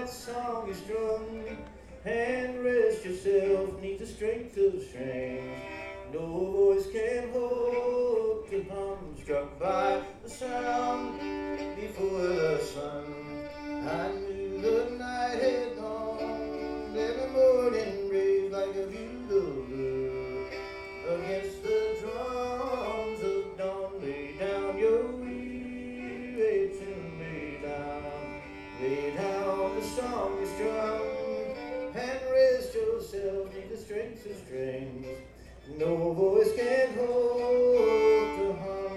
song is strung, and rest yourself neath the strength of strings. No voice can hope to hum, struck by the sound before the sun. I knew the night had gone, and the morning raised like a bugle against the drums of dawn. Lay down your weary and lay down. Lay down, the song is strung, and rest yourself neath the strength of strings. No voice can hope to hum.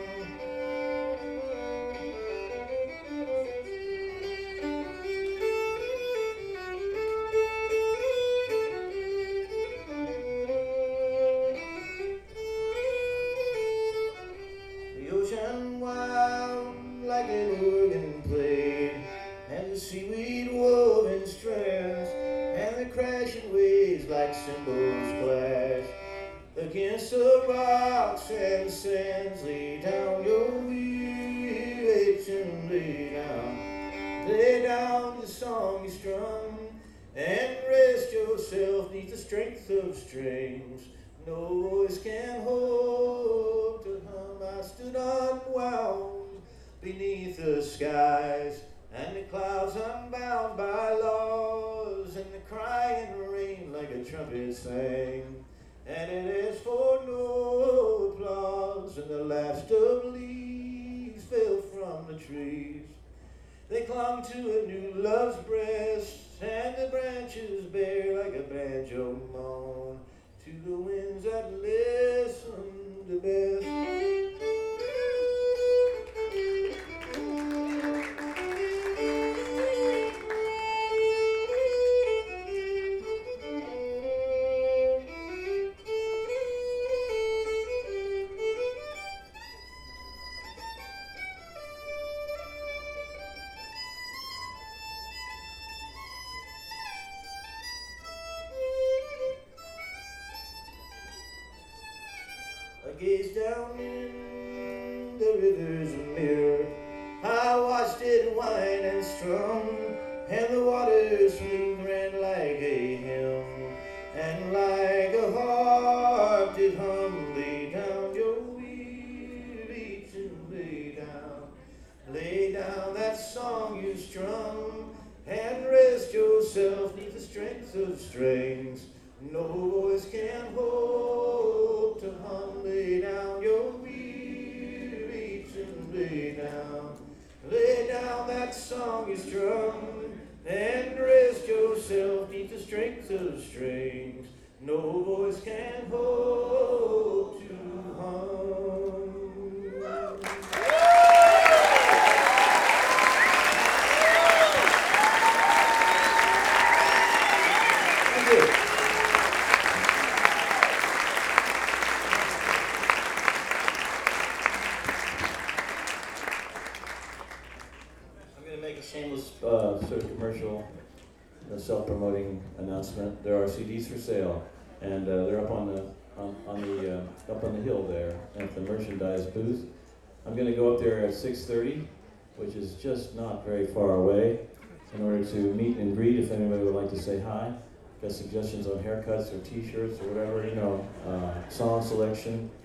The ocean wound like an organ played, and the seaweed wove in strands, and the crashing waves like cymbals clash against the rocks and sands. Lay down your weary and lay down. Lay down, the song is strung, and rest yourself neath the strength of strings. No voice can hope to hum. I stood unwound beneath the skies, and the clouds unbound by laws, and the crying rain like a trumpet sang. And it is for no applause, and the last of leaves fell from the trees. They clung to a new love's breast, and the branches bare like a banjo moan to the winds that listen to best. I gazed down in the river's mirror. I watched it wind and strum, and the water smooth ran like a hymn, and like a harp did hum. Lay down your weary and lay down. Lay down, that song you strum, and rest yourself neath the strength of strings. No voice can hope to hum. Lay down your weary and lay down. Lay down, that song is strung, and rest yourself neath the strength of strings. No voice can hope to hum. Shameless sort of commercial, self-promoting announcement. There are CDs for sale, and they're up on the hill there at the merchandise booth. I'm going to go up there at 6:30, which is just not very far away, in order to meet and greet. If anybody would like to say hi, got suggestions on haircuts or T-shirts or whatever, song selection.